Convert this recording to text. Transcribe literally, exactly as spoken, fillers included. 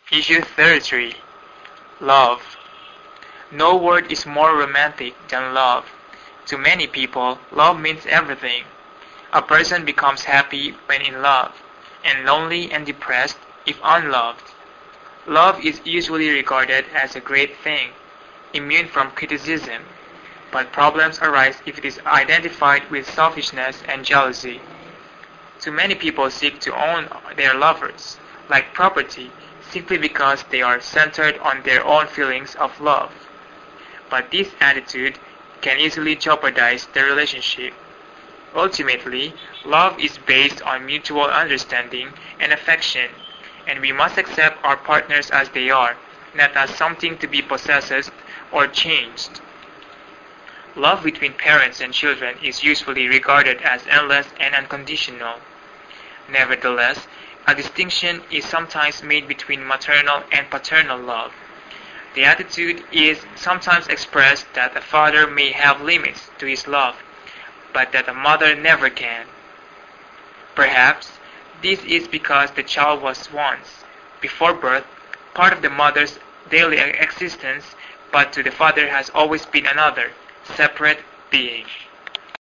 Issue thirty-three. Love. No word is more romantic than love. To many people, love means everything. A person becomes happy when in love, and lonely and depressed if unloved. Love is usually regarded as a great thing, immune from criticism, but problems arise if it is identified with selfishness and jealousy. Too many people seek to own their lovers, like property, simply because they are centered on their own feelings of love. But this attitude can easily jeopardize the relationship. Ultimately, love is based on mutual understanding and affection, and we must accept our partners as they are, not as something to be possessed or changed. Love between parents and children is usually regarded as endless and unconditional. Nevertheless, a distinction is sometimes made between maternal and paternal love. The attitude is sometimes expressed that a father may have limits to his love, but that a mother never can. Perhaps this is because the child was once, before birth, part of the mother's daily existence, but to the father has always been another, separate being.